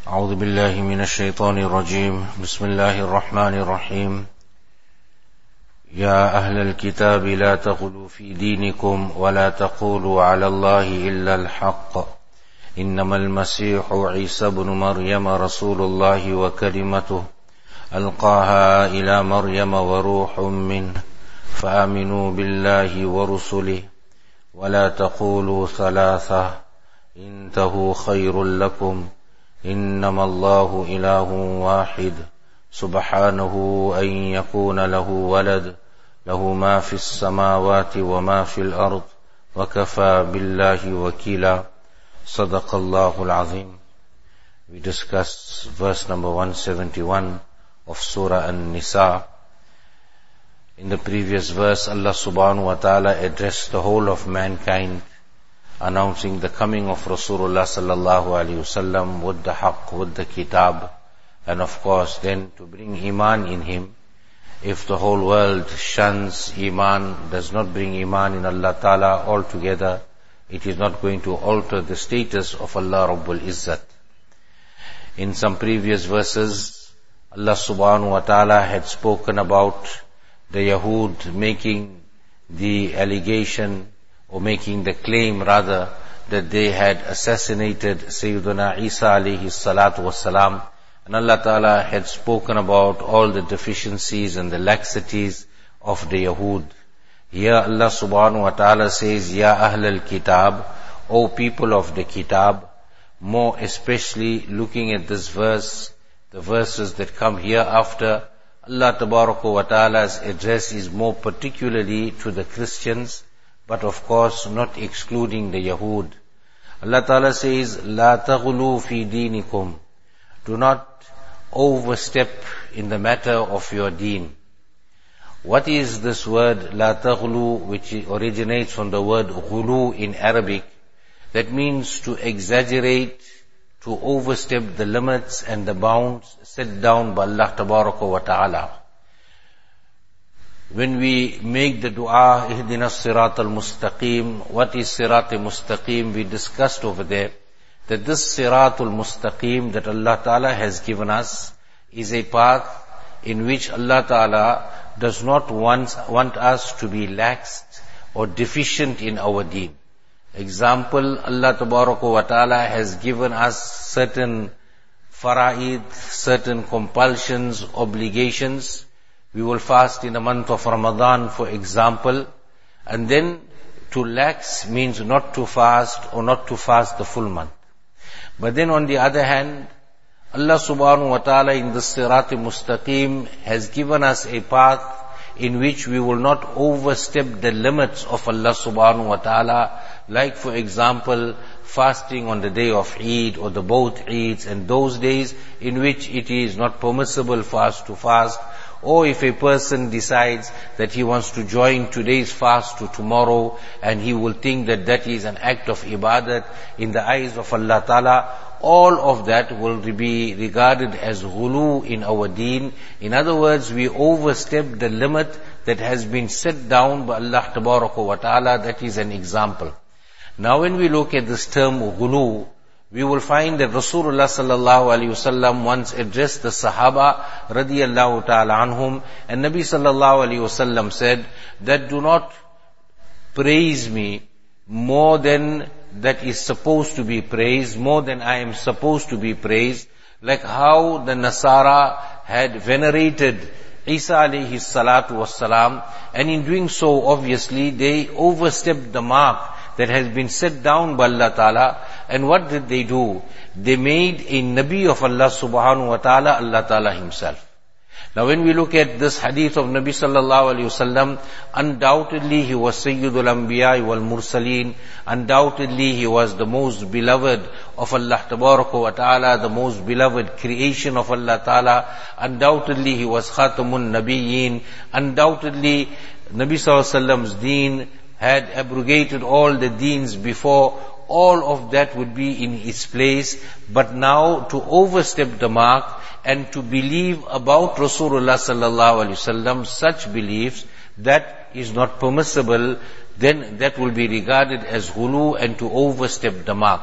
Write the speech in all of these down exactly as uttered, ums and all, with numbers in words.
أعوذ بالله من الشيطان الرجيم بسم الله الرحمن الرحيم يا أهل الكتاب لا تغلوا في دينكم ولا تقولوا على الله إلا الحق إنما المسيح عيسى بن مريم رسول الله وكلمته ألقاها إلى مريم وروح منه فآمنوا بالله ورسله ولا تقولوا ثلاثة انتهوا خير لكم إنما الله إله واحد سبحانه أن يكون له ولد له ما في السماوات وما في الأرض وكفى بالله وكيلا صدق الله العظيم. We discussed verse number one seventy-one of Surah An-Nisa. In the previous verse, Allah subhanahu wa ta'ala addressed the whole of mankind, announcing the coming of Rasulullah sallallahu alaihi wasallam with the haqq, with the kitab, and of course then to bring iman in him. If the whole world shuns iman, does not bring iman in Allah ta'ala altogether, it is not going to alter the status of Allah Rabbul Izzat. In some previous verses, Allah subhanahu wa ta'ala had spoken about the Yahud making the allegation, or making the claim rather, that they had assassinated Sayyiduna Isa alayhi salatu wassalam. And Allah Ta'ala had spoken about all the deficiencies and the laxities of the Yahud. Here Allah subhanahu wa ta'ala says, Ya Ahlal Kitab, O people of the Kitab. More especially looking at this verse, the verses that come hereafter, Allah Tabaraka wa Ta'ala's address is more particularly to the Christians, but of course not excluding the Yahud. Allah Ta'ala says, La taghlu fi dinikum. Do not overstep in the matter of your deen. What is this word, La taghlu, which originates from the word ghulu in Arabic? That means to exaggerate, to overstep the limits and the bounds set down by Allah Tabaraka wa Ta'ala. When we make the dua, Ihdina Sirat al-Mustaqim, what is Sirat al-Mustaqim? We discussed over there that this Sirat al-Mustaqim that Allah Ta'ala has given us is a path in which Allah Ta'ala does not want, want us to be laxed or deficient in our deen. Example, Allah Tabaraka wa Ta'ala has given us certain fara'id, certain compulsions, obligations. We will fast in the month of Ramadan, for example, and then to lax means not to fast or not to fast the full month. But then on the other hand, Allah subhanahu wa ta'ala in the Sirat al-Mustaqim has given us a path in which we will not overstep the limits of Allah subhanahu wa ta'ala, like for example, fasting on the day of Eid or the both Eids and those days in which it is not permissible for us to fast. Or if a person decides that he wants to join today's fast to tomorrow, and he will think that that is an act of ibadat in the eyes of Allah Ta'ala, all of that will be regarded as ghulu in our deen. In other words, we overstep the limit that has been set down by Allah Tabaraka wa Ta'ala. That is an example. Now when we look at this term ghulu, we will find that Rasulullah sallallahu alaihi wasallam once addressed the Sahaba radiyallahu ta'ala anhum, and Nabi sallallahu alaihi wasallam said that do not praise me more than that is supposed to be praised, more than I am supposed to be praised, like how the Nasara had venerated Isa alayhi salatu wassalam, and in doing so obviously they overstepped the mark that has been set down by Allah Ta'ala. And what did they do? They made a Nabi of Allah subhanahu wa ta'ala, Allah Ta'ala himself. Now when we look at this hadith of Nabi sallallahu alayhi wasallam, undoubtedly he was Sayyidul Anbiya wal Mursaleen, undoubtedly he was the most beloved of Allah Tabaraka wa Ta'ala, the most beloved creation of Allah Ta'ala, undoubtedly he was Khatamun Nabiyyin, undoubtedly Nabi sallallahu alayhi wasallam's deen had abrogated all the deens before. All of that would be in its place, but now to overstep the mark and to believe about Rasulullah sallallahu alaihi wasallam such beliefs that is not permissible, then that will be regarded as ghulu and to overstep the mark.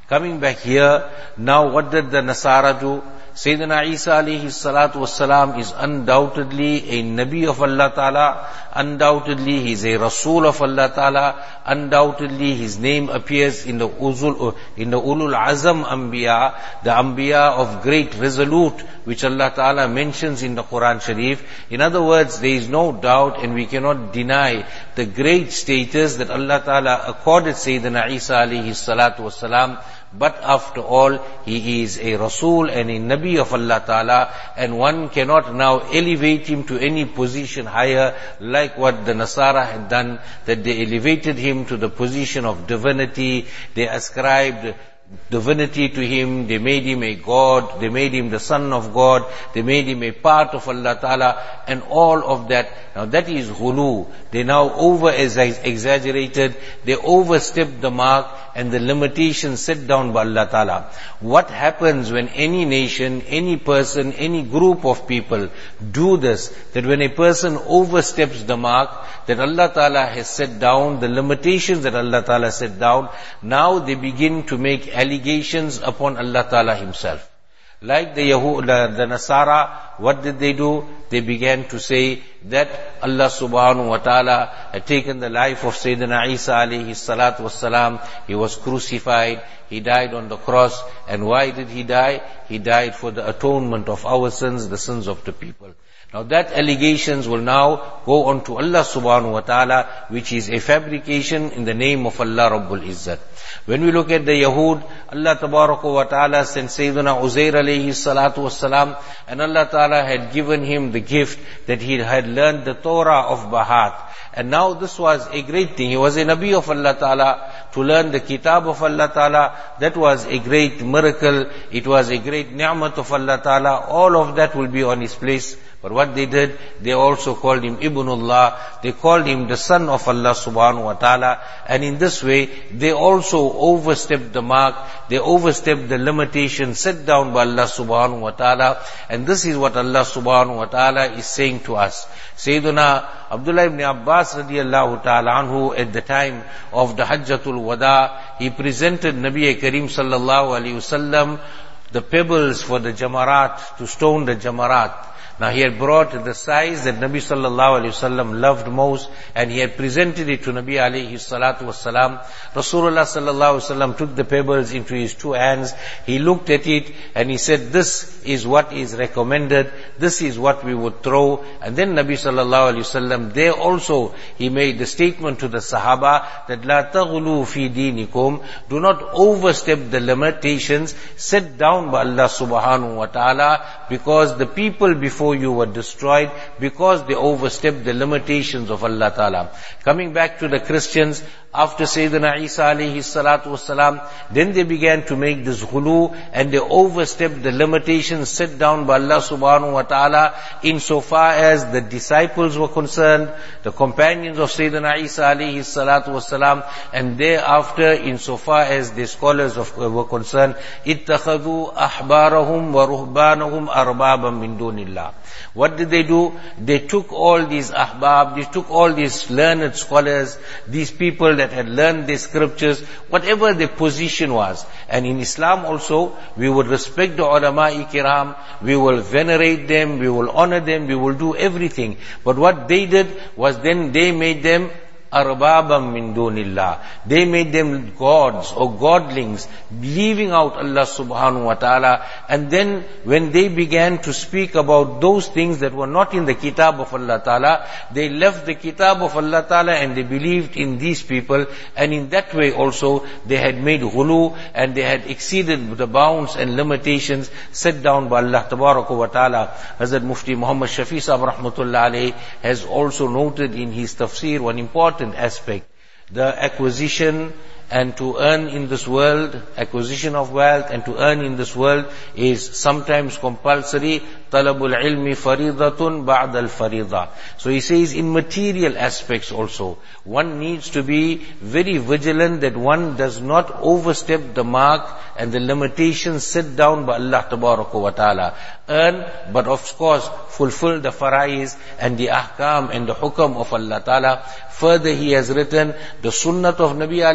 Coming back here, now what did the Nasara do? Sayyidina Isa alayhi salatu wassalam is undoubtedly a Nabi of Allah Ta'ala, undoubtedly he is a Rasul of Allah Ta'ala, undoubtedly his name appears in the Uzul, in the Ulul Azam Anbiya, the Anbiya of great resolute, which Allah Ta'ala mentions in the Quran Sharif. In other words, there is no doubt and we cannot deny the great status that Allah Ta'ala accorded Sayyidina Isa alayhi salatu wassalam. But after all, he is a Rasul and a Nabi of Allah Ta'ala, and one cannot now elevate him to any position higher like what the Nasara had done, that they elevated him to the position of divinity, they ascribed divinity to him, they made him a God, they made him the son of God, they made him a part of Allah Ta'ala, and all of that. Now that is ghulu. They now over exaggerated, they overstepped the mark and the limitations set down by Allah Ta'ala. What happens when any nation, any person, any group of people do this, that when a person oversteps the mark that Allah Ta'ala has set down, the limitations that Allah Ta'ala set down, now they begin to make allegations upon Allah Ta'ala Himself. Like the Yahud, the, the Nasara, what did they do? They began to say that Allah subhanahu wa ta'ala had taken the life of Sayyidina Isa alayhi salatu wassalam. He was crucified, he died on the cross. And why did he die? He died for the atonement of our sins, the sins of the people. Now that allegations will now go on to Allah subhanahu wa ta'ala, which is a fabrication in the name of Allah Rabbul Izzat. When we look at the Yahud, Allah tabaraka wa ta'ala sent Sayyidina Uzair alayhi salatu wassalam, and Allah ta'ala had given him the gift that he had learned the Torah of Bahat. And now this was a great thing. He was a Nabi of Allah Ta'ala. To learn the Kitab of Allah Ta'ala, that was a great miracle. It was a great ni'mat of Allah Ta'ala. All of that will be on his place. But what they did, they also called him Ibnullah. They called him the son of Allah subhanahu wa ta'ala. And in this way, they also overstepped the mark. They overstepped the limitation set down by Allah subhanahu wa ta'ala. And this is what Allah subhanahu wa ta'ala is saying to us. Sayyiduna Abdullah ibn Abbas radiyallahu ta'ala anhu, at the time of the Hajjatul Wada, he presented Nabi Kareem sallallahu alayhi wasallam the pebbles for the Jamarat, to stone the Jamarat. Now he had brought the size that Nabi sallallahu alayhi wasallam loved most, and he had presented it to Nabi alayhi salatu wasalam. Rasulullah sallallahu alayhi wasallam took the pebbles into his two hands. He looked at it and he said, this is what is recommended, this is what we would throw. And then Nabi sallallahu alayhi wasallam, there also he made the statement to the Sahaba that la taghlu fi dinikum, do not overstep the limitations set down by Allah subhanahu wa ta'ala, because the people before you were destroyed because they overstepped the limitations of Allah Ta'ala. Coming back to the Christians, after Sayyidina Isa alayhi salatu wasalam, then they began to make this ghulu, and they overstepped the limitations set down by Allah subhanahu wa ta'ala insofar as the disciples were concerned, the companions of Sayyidina Isa alayhi salatu wasalam, and thereafter insofar as the scholars of, uh, were concerned. ittakhadhu ahbarahum wa ruhbanahum arbaban min dunillah. What did they do? They took all these ahbab, they took all these learned scholars, these people that had learned the scriptures, whatever their position was. And in Islam also, we would respect the ulama-i kiram, we will venerate them, we will honor them, we will do everything. But what they did was then they made them arbabam min dunillah. They made them gods or godlings, leaving out Allah subhanahu wa ta'ala. And then when they began to speak about those things that were not in the kitab of Allah ta'ala, they left the kitab of Allah ta'ala and they believed in these people. And in that way also they had made ghulu, and they had exceeded the bounds and limitations set down by Allah tabaraka wa ta'ala. Hazrat Mufti Muhammad Shafi Sahib rahmatullah alayhi has also noted in his tafsir one important aspect: the acquisition and to earn in this world, acquisition of wealth and to earn in this world is sometimes compulsory. Talabul ilmi faridatun ba'da al-farida. So he says in material aspects also, one needs to be very vigilant that one does not overstep the mark and the limitations set down by Allah tabaraka wa ta'ala. Earn, but of course fulfill the faraiz and the ahkam and the hukam of Allah ta'ala. Further he has written the sunnat of Nabi alayhi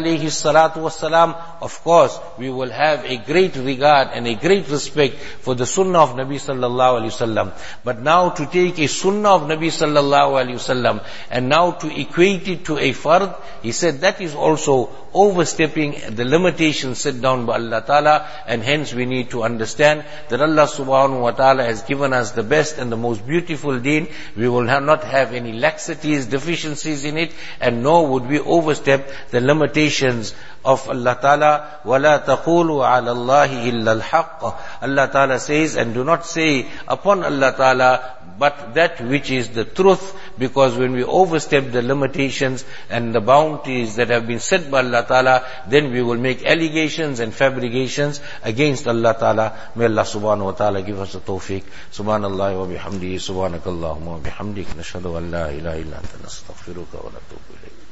salatu wassalam, of course, we will have a great regard and a great respect for the sunnah of Nabi sallallahu alayhi wasallam. But now to take a sunnah of Nabi sallallahu alayhi wasallam and now to equate it to a fard, he said that is also overstepping the limitations set down by Allah Ta'ala, and hence we need to understand that Allah subhanahu wa ta'ala has given us the best and the most beautiful deen. We will have not have any laxities, deficiencies in it, and nor would we overstep the limitations of Allah Ta'ala. وَلَا تَقُولُوا عَلَى اللَّهِ إِلَّا الْحَقِّ. Allah Ta'ala says, and do not say upon Allah Ta'ala but that which is the truth, because when we overstep the limitations and the boundaries that have been set by Allah Ta'ala, then we will make allegations and fabrications against Allah Ta'ala. May Allah subhanahu wa ta'ala give us the tawfiq. Subhanallah wa bihamdihi, subhanakallahumma wa bihamdik, nashhadu an la ilaha illa anta nastaghfiruka wa natubu ilayk.